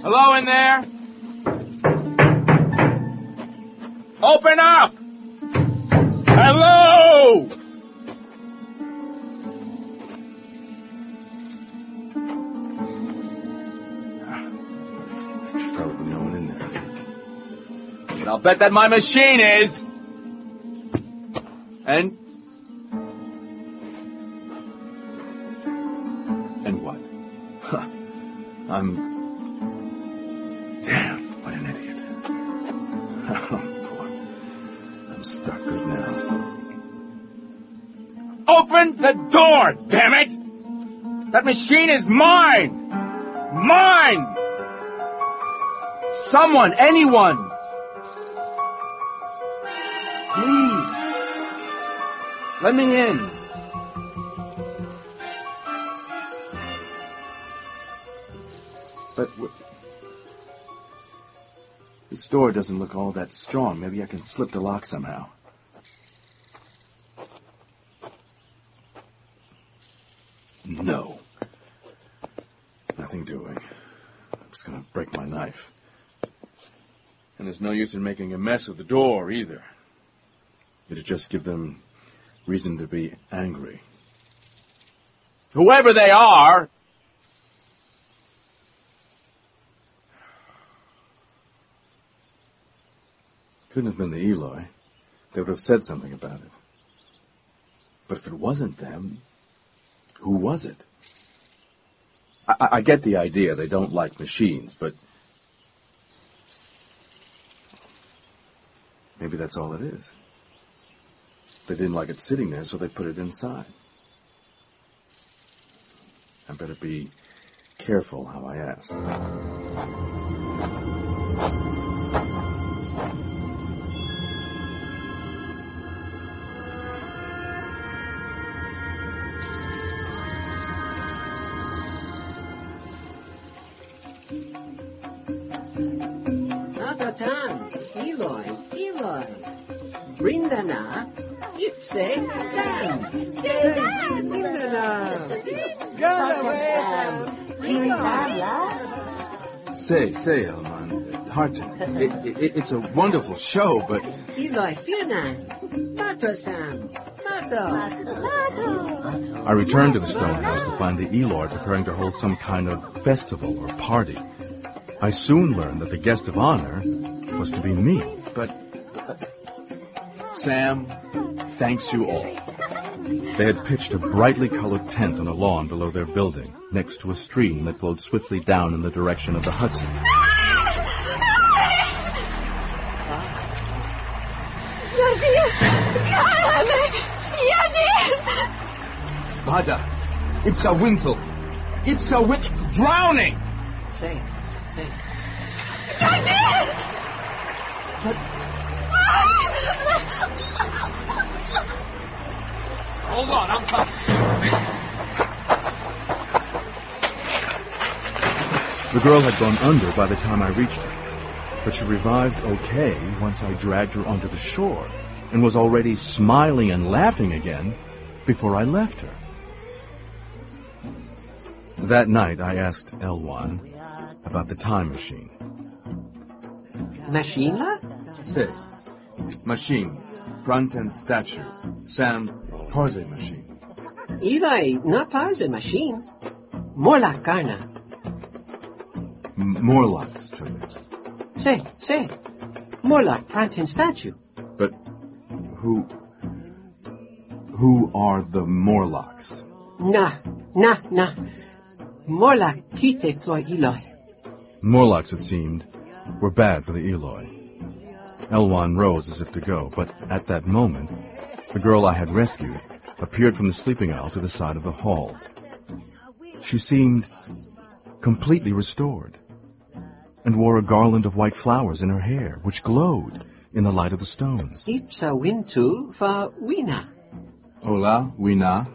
Hello in there? Open up! Hello! There's probably no one in there. But I'll bet that my machine is. And what? Huh. Damn, what an idiot. Oh, boy. I'm stuck good now. Open the door, damn it! That machine is mine! Mine! Someone, anyone! Please. Let me in. But this door doesn't look all that strong. Maybe I can slip the lock somehow. No. Nothing doing. I'm just gonna break my knife. And there's no use in making a mess of the door, either. It'd just give them reason to be angry. Whoever they are! Couldn't have been the Eloi. They would have said something about it. But if it wasn't them, who was it? I get the idea they don't like machines, but maybe that's all it is. They didn't like it sitting there, so they put it inside. I better be careful how I ask. Eloi. Brindana. Ipse Sam. Sam. Brindana. Say, Elman. Harton. It's a wonderful show, but... Eloi Fiernan. Mato Sam. Mato. I returned to the stone house to find the Eloi preparing to hold some kind of festival or party. I soon learned that the guest of honor was to be me. But... Sam, thanks you all. They had pitched a brightly colored tent on a lawn below their building, next to a stream that flowed swiftly down in the direction of the Hudson. Bada, it's a wintle. It's a drowning. Say it. But... Hold on, I'm coming. The girl had gone under by the time I reached her, but she revived okay once I dragged her onto the shore and was already smiling and laughing again before I left her. That night I asked Elwan about the time machine. Machine? Say, machine, front and statue, Sam, parse machine. Eloi, not parse machine. Morlock Garna. Morlocks, Trigger. Say. Morlock front and statue. But who are the Morlocks? Nah. Morlock kite ploy Eloi. Morlocks, it seemed, were bad for the Eloi. Elwan rose as if to go, but at that moment, the girl I had rescued appeared from the sleeping aisle to the side of the hall. She seemed completely restored, and wore a garland of white flowers in her hair, which glowed in the light of the stones. Ipsa wintu fa Wina. Hola, Wina.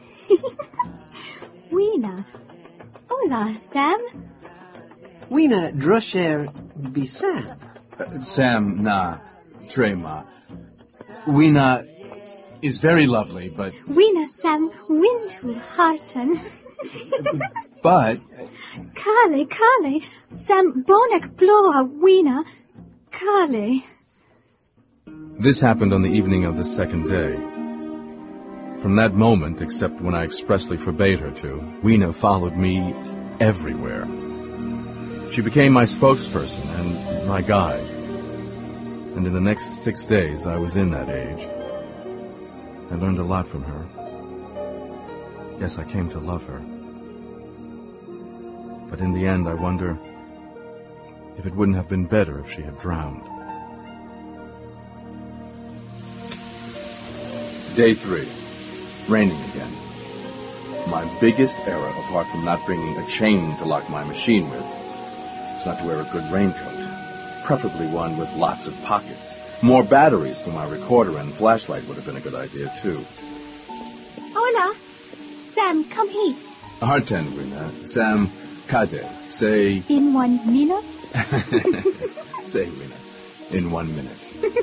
Wina. Hola, Sam. Wina drosher bisam. Sam na trema. Wina is very lovely, but... Wina Sam wintu Harton. But... Kale, Sam bonek ploa wina. Kale. This happened on the evening of the second day. From that moment, except when I expressly forbade her to, Weena followed me everywhere. She became my spokesperson and my guide. And in the next 6 days, I was in that age. I learned a lot from her. Yes, I came to love her. But in the end, I wonder if it wouldn't have been better if she had drowned. Day 3. Raining again. My biggest error, apart from not bringing a chain to lock my machine with, is not to wear a good raincoat. Preferably one with lots of pockets. More batteries for my recorder and flashlight would have been a good idea, too. Hola. Sam, come here. Harten, Weena. Sam, Kade. Say... In 1 minute? Say, Weena. In 1 minute.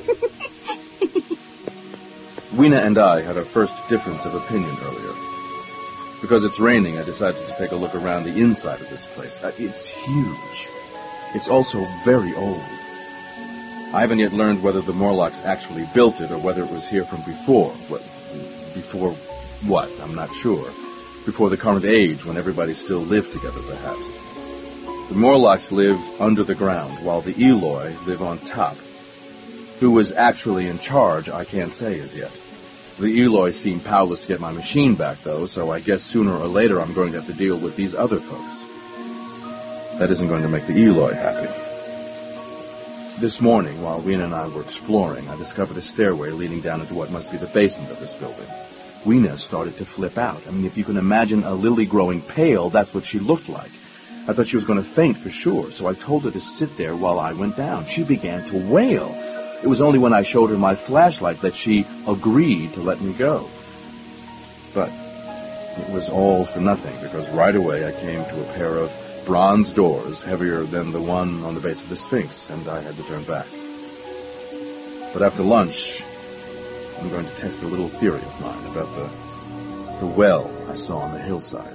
Weena and I had our first difference of opinion earlier. Because it's raining, I decided to take a look around the inside of this place. It's huge. It's also very old. I haven't yet learned whether the Morlocks actually built it or whether it was here from before. Before what? I'm not sure. Before the current age, when everybody still lived together, perhaps. The Morlocks live under the ground, while the Eloi live on top. Who was actually in charge, I can't say as yet. The Eloi seem powerless to get my machine back, though, so I guess sooner or later I'm going to have to deal with these other folks. That isn't going to make the Eloi happy. This morning, while Weena and I were exploring, I discovered a stairway leading down into what must be the basement of this building. Weena started to flip out. I mean, if you can imagine a lily growing pale, that's what she looked like. I thought she was going to faint for sure, so I told her to sit there while I went down. She began to wail. It was only when I showed her my flashlight that she agreed to let me go. But it was all for nothing, because right away I came to a pair of bronze doors heavier than the one on the base of the Sphinx, and I had to turn back. But after lunch, I'm going to test a little theory of mine about the well I saw on the hillside.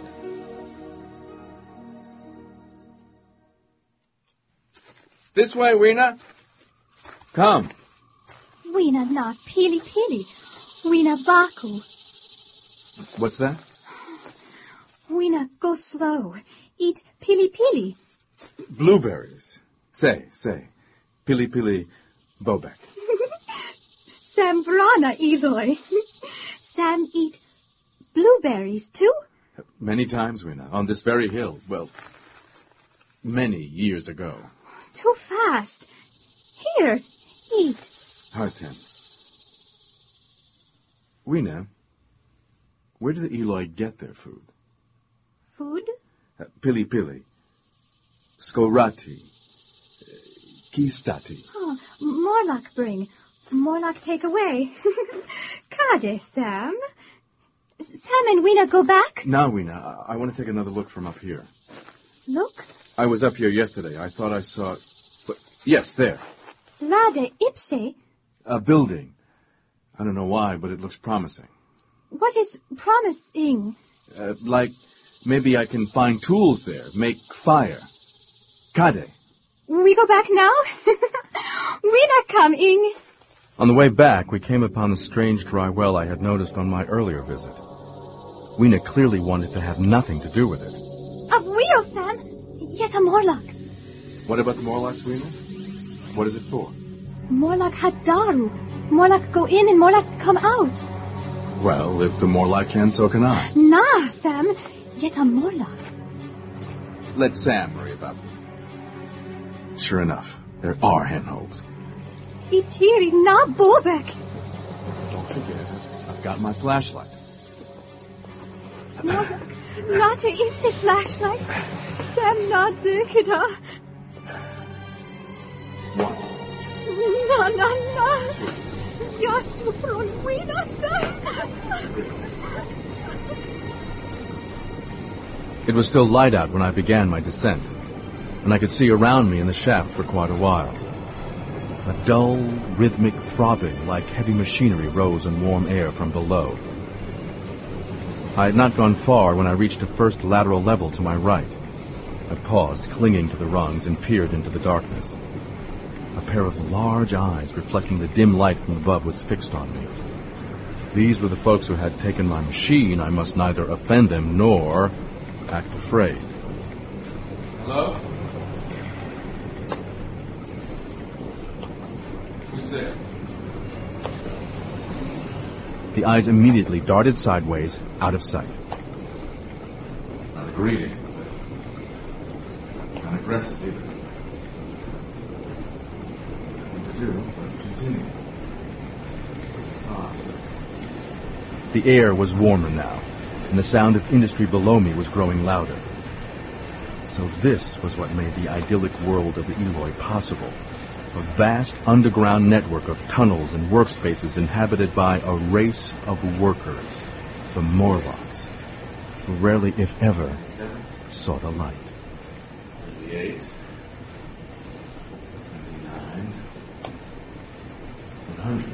This way, Weena. Come. Weena not pili. Weena baku. What's that? Weena go slow. Eat pili. Blueberries. Say. Pili bobek. Sam brana Eloi. Sam eat blueberries too? Many times, Weena, on this very hill. Well, many years ago. Too fast. Here, eat. Harten. Weena, where do the Eloi get their food? Food? Pili. Skorati. Kistati. Oh, Morlock bring. Morlock take away. Kade, Sam. Sam and Weena go back? Now, Weena, I want to take another look from up here. Look. I was up here yesterday. I thought I saw... Yes, there. Lade ipse. A building. I don't know why, but it looks promising. What is promising? Like, maybe I can find tools there, make fire. Kade. We go back now? Weena coming. On the way back, we came upon the strange dry well I had noticed on my earlier visit. Weena clearly wanted to have nothing to do with it. Of wheel, Sam. Yet a Morlock. What about the Morlocks, Weena? What is it for? Morlock had daru. Morlock go in and Morlock come out. Well, if the Morlock can, so can I. Nah, Sam. Yet a Morlock. Let Sam worry about them. Sure enough, there are handholds. Itiri na bobek. Don't forget, I've got my flashlight. Not a ipse flashlight. Sam na dukida. One. Na. Just från Weena, Sam. It was still light out when I began my descent, and I could see around me in the shaft for quite a while. A dull, rhythmic throbbing like heavy machinery rose in warm air from below. I had not gone far when I reached a first lateral level to my right. I paused, clinging to the rungs, and peered into the darkness. A pair of large eyes reflecting the dim light from above was fixed on me. If these were the folks who had taken my machine, I must neither offend them nor act afraid. Hello? Who's there? The eyes immediately darted sideways, out of sight. Not a greeting. Not aggressive either. Nothing to do but continue. The air was warmer now, and the sound of industry below me was growing louder. So this was what made the idyllic world of the Eloi possible. A vast underground network of tunnels and workspaces inhabited by a race of workers, the Morlocks, who rarely, if ever, saw the light. 98, 99, 100.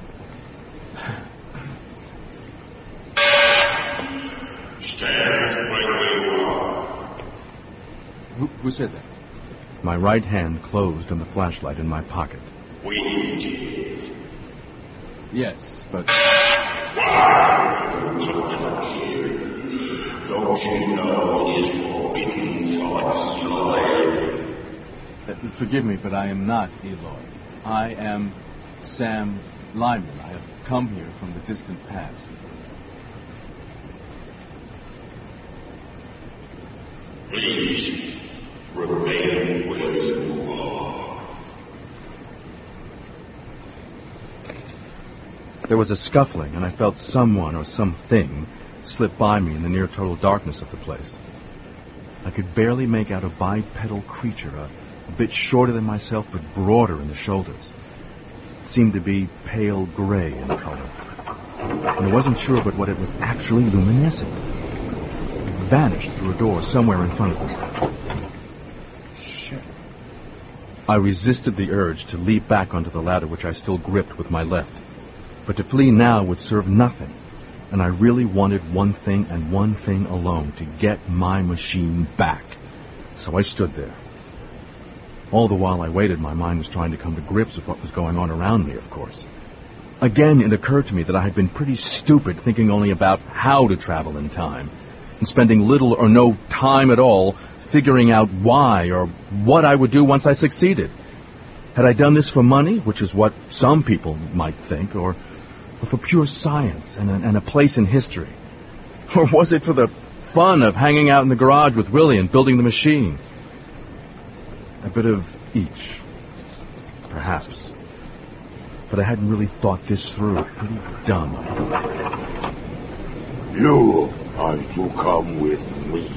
Stand right where you are. Who said that? My right hand closed on the flashlight in my pocket. We did. Yes, but... Why you come here? Don't you know it is forbidden for Eloi? Forgive me, but I am not Eloi. I am Sam Lyman. I have come here from the distant past. Please, remain where you are. There was a scuffling, and I felt someone or something slip by me in the near total darkness of the place. I could barely make out a bipedal creature, a bit shorter than myself, but broader in the shoulders. It seemed to be pale gray in color, and I wasn't sure but what it was actually luminescent. It vanished through a door somewhere in front of me. Shit. I resisted the urge to leap back onto the ladder which I still gripped with my left. But to flee now would serve nothing, and I really wanted one thing and one thing alone, to get my machine back. So I stood there. All the while I waited, my mind was trying to come to grips with what was going on around me, of course. Again, it occurred to me that I had been pretty stupid thinking only about how to travel in time, and spending little or no time at all figuring out why or what I would do once I succeeded. Had I done this for money, which is what some people might think, or for pure science and a place in history? Or was it for the fun of hanging out in the garage with Willie and building the machine? A bit of each, perhaps. But I hadn't really thought this through. Pretty dumb. You are to come with me.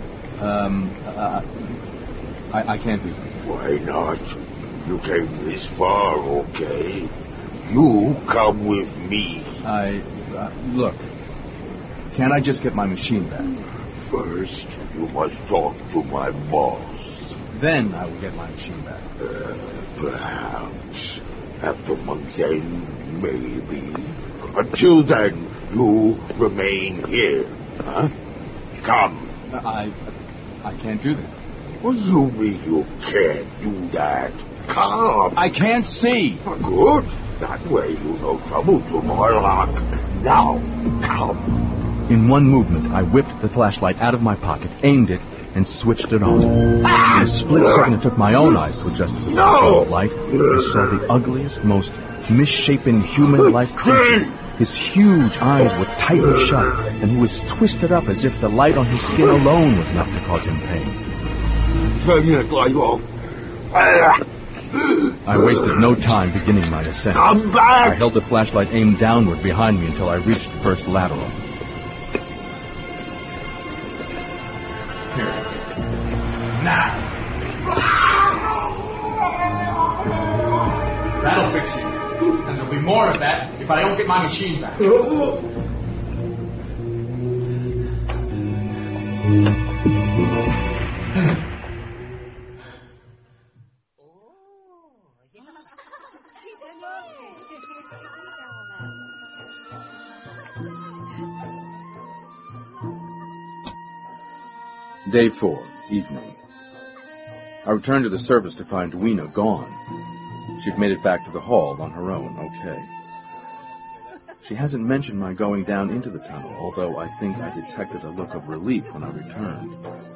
I can't do that. Why not? You came this far, okay? You come with me. Look. Can't I just get my machine back? First, you must talk to my boss. Then I will get my machine back. Perhaps. After month's end, maybe. Until then, you remain here. Huh? Come. I can't do that. What do you mean you can't do that? Come. I can't see. Good. That way you no trouble to Morlock. Now, come. In one movement, I whipped the flashlight out of my pocket, aimed it, and switched it on. In a split second, it took my own eyes to adjust to the control of light. I saw the ugliest, most misshapen human-like creature. His huge eyes were tightly shut, and he was twisted up as if the light on his skin alone was enough to cause him pain. Turn that light off. I wasted no time beginning my ascent. Come back! I held the flashlight aimed downward behind me until I reached the first lateral. Here. Now! That'll fix it. And there'll be more of that if I don't get my machine back. Day 4, evening. I returned to the service to find Weena gone. She'd made it back to the hall on her own, okay. She hasn't mentioned my going down into the tunnel, although I think I detected a look of relief when I returned.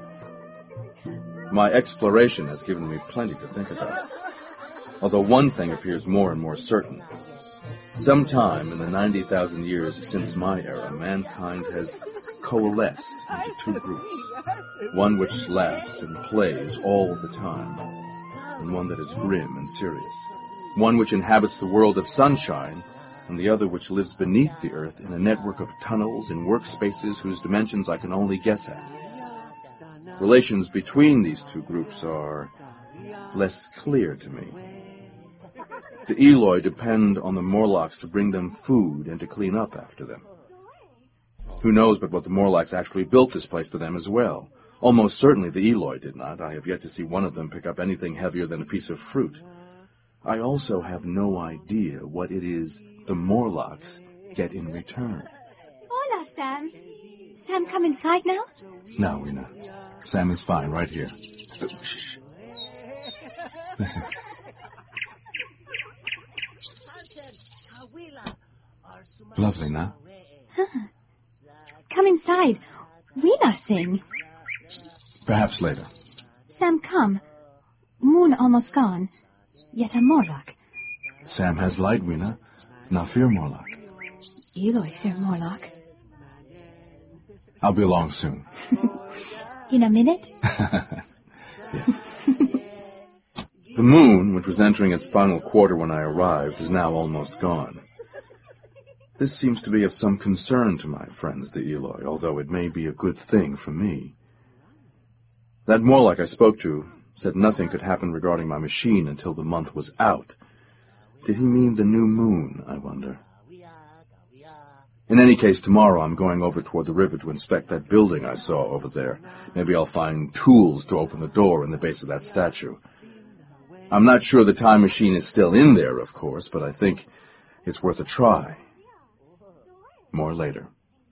My exploration has given me plenty to think about. Although one thing appears more and more certain. Sometime in the 90,000 years since my era, mankind has coalesced into two groups. One which laughs and plays all the time, and one that is grim and serious. One which inhabits the world of sunshine, and the other which lives beneath the earth in a network of tunnels and workspaces whose dimensions I can only guess at. Relations between these two groups are less clear to me. The Eloi depend on the Morlocks to bring them food and to clean up after them. Who knows but what the Morlocks actually built this place for them as well? Almost certainly the Eloi did not. I have yet to see one of them pick up anything heavier than a piece of fruit. I also have no idea what it is the Morlocks get in return. Hola, Sam. Sam, come inside now? No, Weena. Sam is fine right here. Shh. Listen. Lovely, now. Huh. Come inside. Weena sing. Perhaps later. Sam, come. Moon almost gone. Yet a Morlock. Sam has light, Weena. Now fear Morlock. Eloi fear Morlock. I'll be along soon. In a minute? Yes. The moon, which was entering its final quarter when I arrived, is now almost gone. This seems to be of some concern to my friends, the Eloi, although it may be a good thing for me. That Morlock I spoke to said nothing could happen regarding my machine until the month was out. Did he mean the new moon, I wonder? In any case, tomorrow I'm going over toward the river to inspect that building I saw over there. Maybe I'll find tools to open the door in the base of that statue. I'm not sure the time machine is still in there, of course, but I think it's worth a try. More later.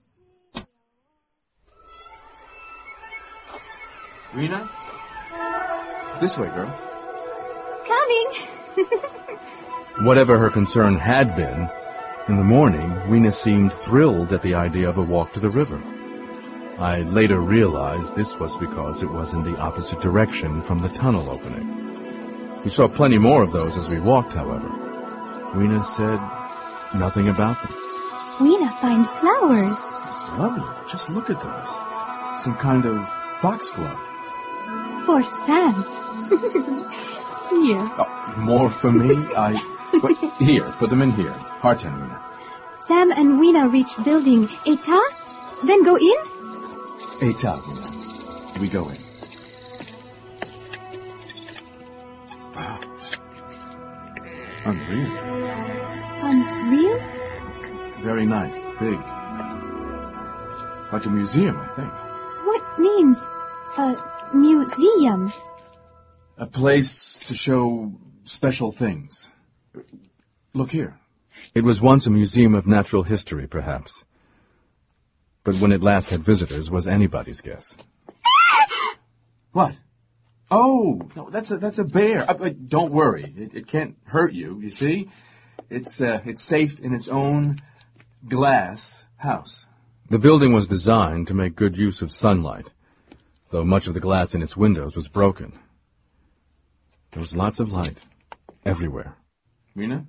Weena? This way, girl. Coming. Whatever her concern had been, in the morning, Weena seemed thrilled at the idea of a walk to the river. I later realized this was because it was in the opposite direction from the tunnel opening. We saw plenty more of those as we walked, however. Weena said nothing about them. Weena find flowers. Lovely. Just look at those. Some kind of foxglove. For Sam. Here. Oh, more for me? Wait, here, put them in here. Hearten, Weena. Sam and Weena reach building Eta, then go in? Eta, Weena. We go in. Wow. Unreal. Unreal? Very nice. Big. Like a museum, I think. What means a museum? A place to show special things. Look here. It was once a museum of natural history, perhaps. But when it last had visitors was anybody's guess. What? Oh, no, that's a bear. Don't worry. It can't hurt you, you see? It's safe in its own glass house. The building was designed to make good use of sunlight, though much of the glass in its windows was broken. There was lots of light, everywhere. Weena?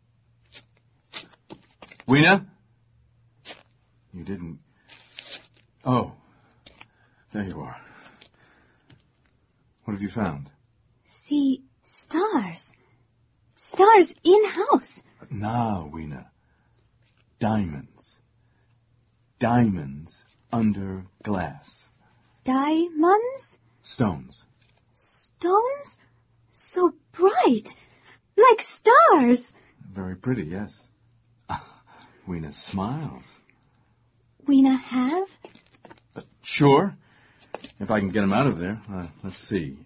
Weena? You didn't... Oh, there you are. What have you found? See stars. Stars in-house. Now, Weena. Diamonds. Diamonds under glass. Diamonds? Stones. Stones? So bright. Like stars. Very pretty, yes. Weena smiles. Weena have? Sure. If I can get him out of there. Let's see.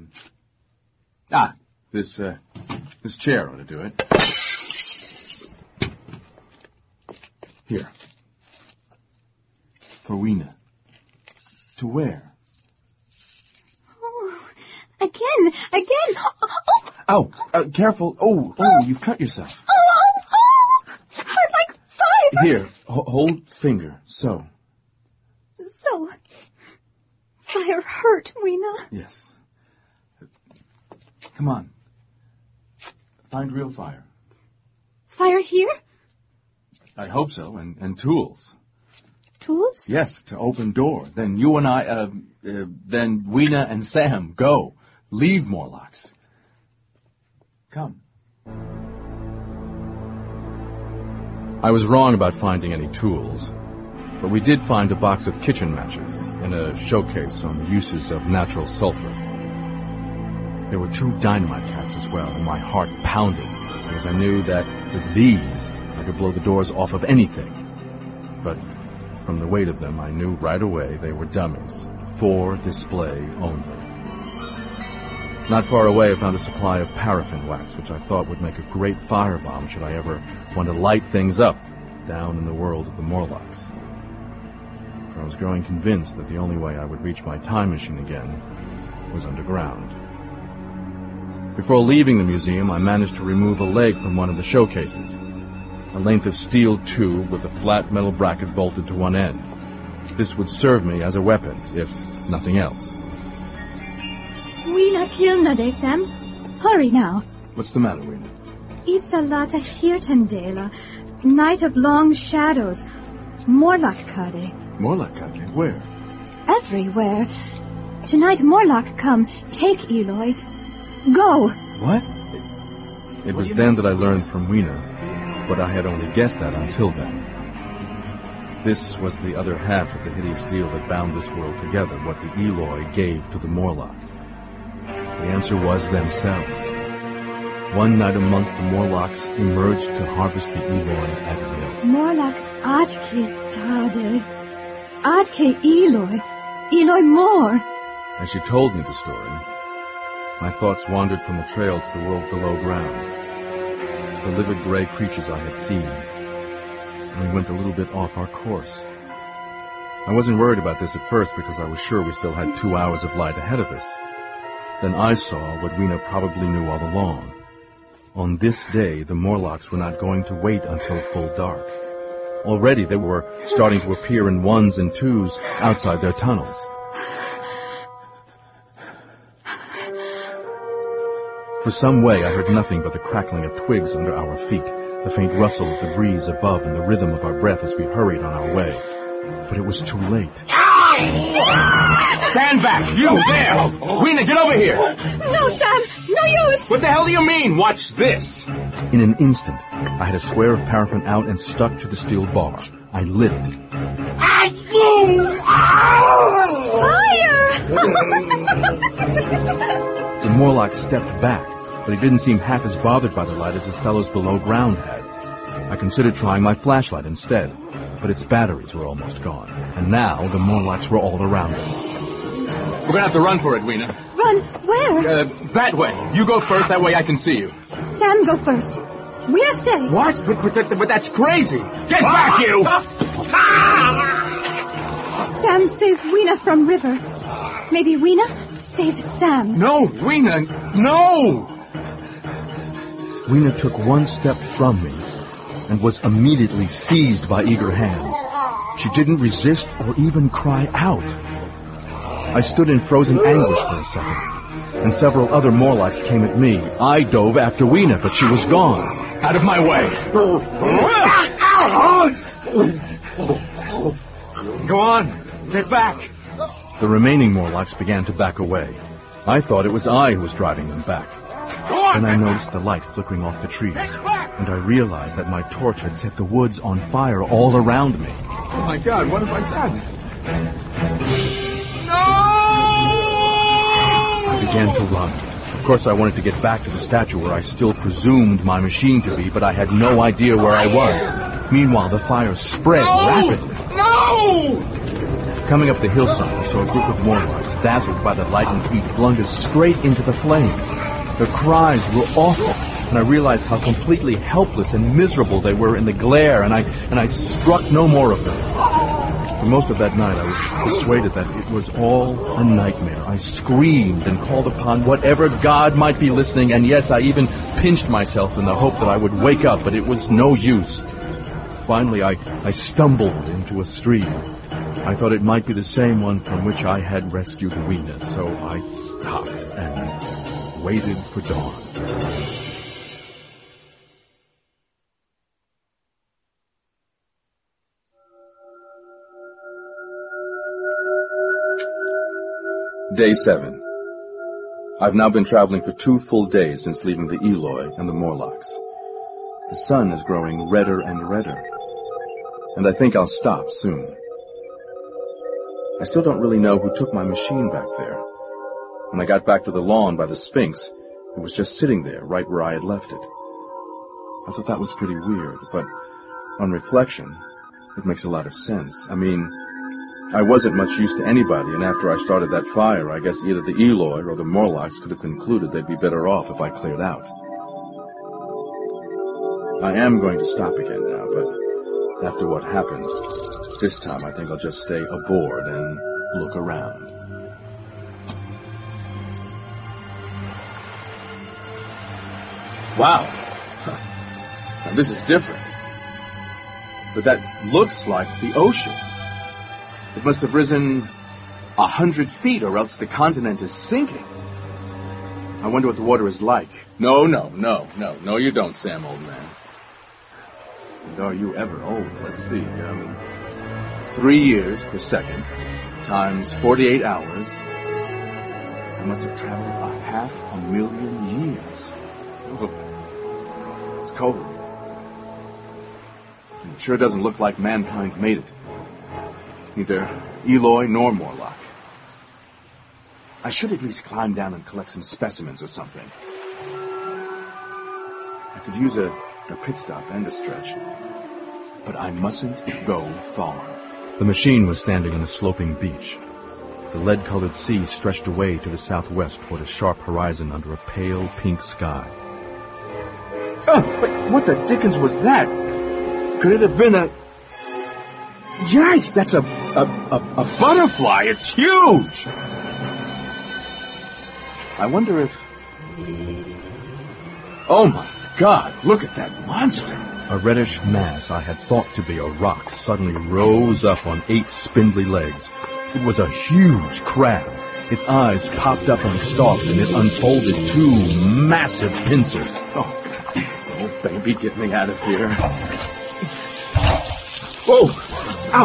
This chair ought to do it. Here. For Weena. To wear. Again! Ow! Careful! Oh, you've cut yourself. Hurt like fire! Here, hold finger. So. So, fire hurt, Weena. Yes. Come on. Find real fire. Fire here? I hope so, and tools. Tools? Yes, to open door. Then you and I, then Weena and Sam, go. Leave Morlocks. Come. I was wrong about finding any tools, but we did find a box of kitchen matches and a showcase on the uses of natural sulfur. There were 2 dynamite caps as well, and my heart pounded, because I knew that with these, I could blow the doors off of anything. But from the weight of them, I knew right away they were dummies, for display only. Not far away, I found a supply of paraffin wax, which I thought would make a great firebomb should I ever want to light things up down in the world of the Morlocks. For I was growing convinced that the only way I would reach my time machine again was underground. Before leaving the museum, I managed to remove a leg from one of the showcases, a length of steel tube with a flat metal bracket bolted to one end. This would serve me as a weapon, if nothing else. Weena kilna de, Sam. Hurry now. What's the matter, Weena? Ipsalata Hirtendela, night of long shadows. Morlock Kade. Morlock Kade? Where? Everywhere. Tonight Morlock come, take Eloy. Go! What? It was then that I learned from Weena what I had only guessed at until then. This was the other half of the hideous deal that bound this world together, what the Eloy gave to the Morlock. The answer was themselves. One night a month, the Morlocks emerged to harvest the Eloy at will. Morlock Atke Tade. Atke Eloy. Eloy more. As she told me the story, my thoughts wandered from the trail to the world below ground, to the livid gray creatures I had seen, and we went a little bit off our course. I wasn't worried about this at first because I was sure we still had 2 hours of light ahead of us. Then I saw what Weena probably knew all along. On this day, the Morlocks were not going to wait until full dark. Already they were starting to appear in 1s and 2s outside their tunnels. For some way I heard nothing but the crackling of twigs under our feet, the faint rustle of the breeze above, and the rhythm of our breath as we hurried on our way. But it was too late. Stand back! You there! Weena, get over here! No, Sam! No use! What the hell do you mean? Watch this! In an instant, I had a square of paraffin out and stuck to the steel bar. I lit it. Fire! The Morlock stepped back, but he didn't seem half as bothered by the light as his fellows below ground had. I considered trying my flashlight instead, but its batteries were almost gone. And now the Morlocks were all around us. We're gonna have to run for it, Weena. Run? Where? That way. You go first, that way I can see you. Sam, go first. Weena, stay. What? But that's crazy! Get back, you! Sam saved Weena from River. Maybe Weena saved Sam. No, Weena, no! Weena took one step from me and was immediately seized by eager hands. She didn't resist or even cry out. I stood in frozen anguish for a second, and several other Morlocks came at me. I dove after Weena, but she was gone. Out of my way! Go on, get back! The remaining Morlocks began to back away. I thought it was I who was driving them back. Then I noticed the light flickering off the trees, and I realized that my torch had set the woods on fire all around me. Oh my God, what have I done? I began to run. Of course, I wanted to get back to the statue where I still presumed my machine to be, but I had no idea where I was. Meanwhile, the fire spread rapidly. No! Coming up the hillside, I saw a group of Morlocks, dazzled by the light and heat, plunged straight into the flames. Their cries were awful, and I realized how completely helpless and miserable they were in the glare, and I struck no more of them. For most of that night, I was persuaded that it was all a nightmare. I screamed and called upon whatever God might be listening, and yes, I even pinched myself in the hope that I would wake up, but it was no use. Finally, I stumbled into a stream. I thought it might be the same one from which I had rescued Weena, so I stopped and waited for dawn. Day 7. I've now been traveling for 2 full days since leaving the Eloy and the Morlocks. The sun is growing redder and redder, and I think I'll stop soon. I still don't really know who took my machine back there. When I got back to the lawn by the Sphinx, it was just sitting there, right where I had left it. I thought that was pretty weird, but on reflection, it makes a lot of sense. I mean, I wasn't much use to anybody, and after I started that fire, I guess either the Eloy or the Morlocks could have concluded they'd be better off if I cleared out. I am going to stop again now, but after what happened, this time I think I'll just stay aboard and look around. Wow. Now this is different. But that looks like the ocean. It must have risen 100 feet, or else the continent is sinking. I wonder what the water is like. No, you don't, Sam, old man. And are you ever old? Let's see. 3 years per second times 48 hours. I must have traveled 500,000 years. Oh, it's cold. It sure doesn't look like mankind made it. Neither Eloy nor Morlock. I should at least climb down and collect some specimens or something. I could use a pit stop and a stretch. But I mustn't go far. The machine was standing on a sloping beach. The lead-colored sea stretched away to the southwest toward a sharp horizon under a pale pink sky. Oh, but what the dickens was that? Could it have been a... Yikes, that's a butterfly. It's huge. I wonder if... Oh my God, look at that monster. A reddish mass I had thought to be a rock suddenly rose up on 8 spindly legs. It was a huge crab. Its eyes popped up on stalks and it unfolded 2 massive pincers. Oh, baby, get me out of here. Whoa! Ow!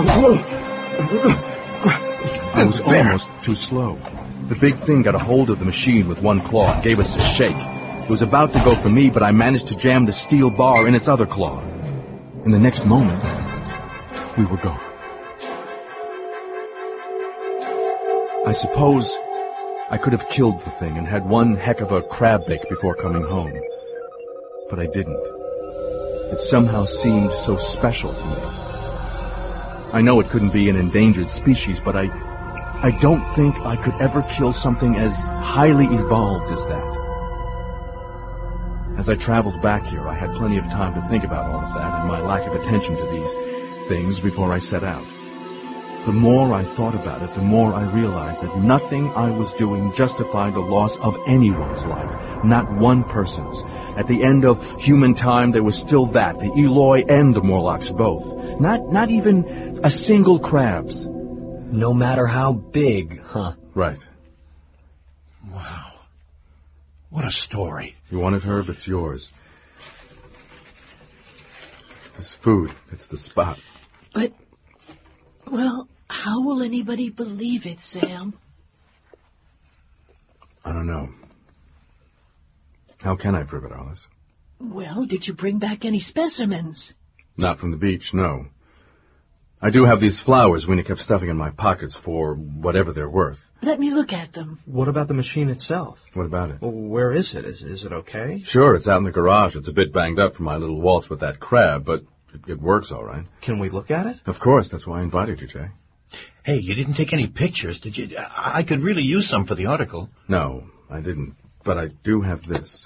Whoa! I was almost too slow. The big thing got a hold of the machine with one claw and gave us a shake. It was about to go for me, but I managed to jam the steel bar in its other claw. In the next moment, we were gone. I suppose I could have killed the thing and had one heck of a crab bake before coming home. But I didn't. It somehow seemed so special to me. I know it couldn't be an endangered species, but I don't think I could ever kill something as highly evolved as that. As I traveled back here, I had plenty of time to think about all of that and my lack of attention to these things before I set out. The more I thought about it, the more I realized that nothing I was doing justified the loss of anyone's life, not one person's. At the end of human time, there was still that, the Eloy and the Morlocks both. Not even a single crab's. No matter how big, huh? Right. Wow. What a story. You want it, Herb? It's yours. This food, it's the spot. But, well, how will anybody believe it, Sam? I don't know. How can I prove it, Alice? Well, did you bring back any specimens? Not from the beach, no. I do have these flowers Weena kept stuffing in my pockets for whatever they're worth. Let me look at them. What about the machine itself? What about it? Well, where is it? Is it okay? Sure, it's out in the garage. It's a bit banged up from my little waltz with that crab, but it works all right. Can we look at it? Of course, that's why I invited you, Jay. Hey, you didn't take any pictures, did you? I could really use some for the article. No, I didn't. But I do have this.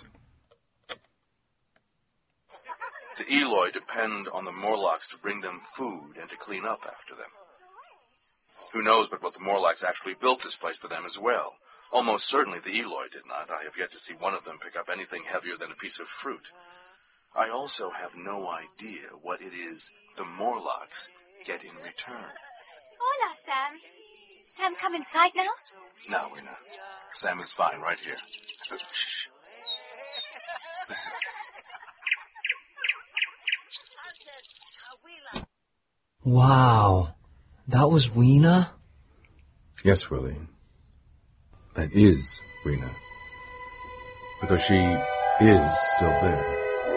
The Eloy depend on the Morlocks to bring them food and to clean up after them. Who knows but what the Morlocks actually built this place for them as well? Almost certainly the Eloi did not. I have yet to see one of them pick up anything heavier than a piece of fruit. I also have no idea what it is the Morlocks get in return. Hola, Sam. Sam, come inside now? No, Weena. Sam is fine right here. Shh. Listen. Wow. That was Weena? Yes, Willie. That is Weena. Because she is still there.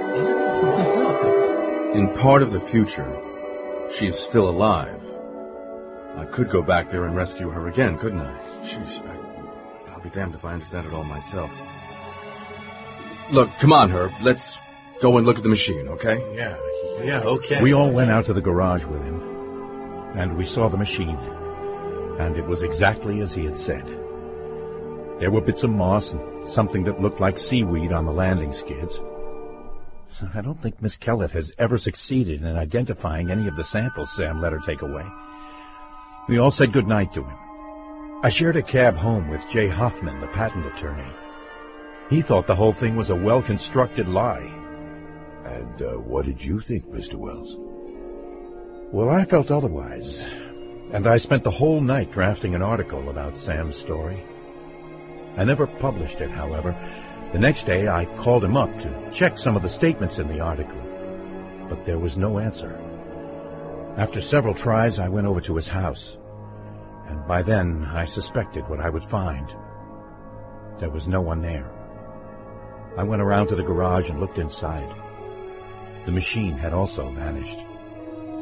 In part of the future, she is still alive. I could go back there and rescue her again, couldn't I? Sheesh, I'll be damned if I understand it all myself. Look, come on, Herb. Let's go and look at the machine, okay? Yeah, okay. We all went out to the garage with him, and we saw the machine. And it was exactly as he had said. There were bits of moss and something that looked like seaweed on the landing skids. I don't think Miss Kellett has ever succeeded in identifying any of the samples Sam let her take away. We all said goodnight to him. I shared a cab home with Jay Hoffman, the patent attorney. He thought the whole thing was a well-constructed lie. And what did you think, Mr. Wells? Well, I felt otherwise. And I spent the whole night drafting an article about Sam's story. I never published it, however. The next day, I called him up to check some of the statements in the article. But there was no answer. After several tries, I went over to his house. And by then, I suspected what I would find. There was no one there. I went around to the garage and looked inside. The machine had also vanished.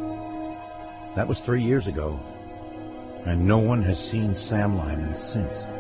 That was 3 years ago, and no one has seen Sam Lyman since.